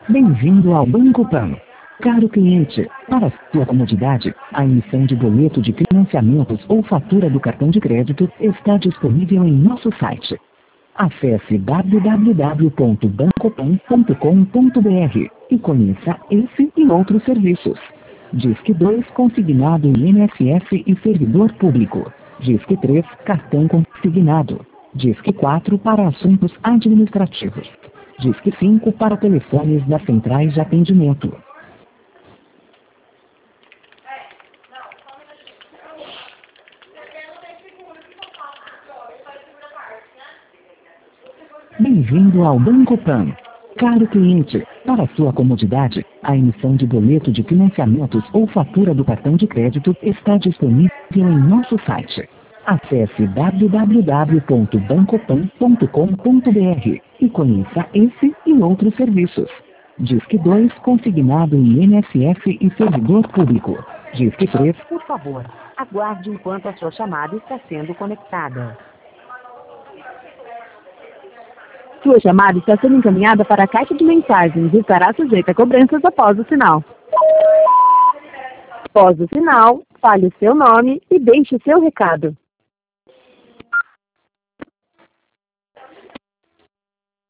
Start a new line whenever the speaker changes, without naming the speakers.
Bem-vindo ao Banco Pan. Caro cliente, para sua comodidade, a emissão de boleto de financiamentos ou fatura do cartão de crédito está disponível em nosso site. Acesse www.bancopan.com.br e conheça esse e outros serviços. Disque 2 consignado em INSS e servidor público. Disque 3 cartão consignado. Disque 4 para assuntos administrativos. Disque 5 para telefones das centrais de atendimento. Bem-vindo ao Banco Pan. Caro cliente, para sua comodidade, a emissão de boleto de financiamentos ou fatura do cartão de crédito está disponível em nosso site. Acesse www.bancopan.com.br e conheça esse e outros serviços. Disque 2 consignado em INSS e servidor público. Disque 3,
por favor, aguarde enquanto a sua chamada está sendo conectada. Sua chamada está sendo encaminhada para a caixa de mensagens e estará sujeita a cobranças após o sinal. Após o sinal, fale o seu nome e deixe o seu recado.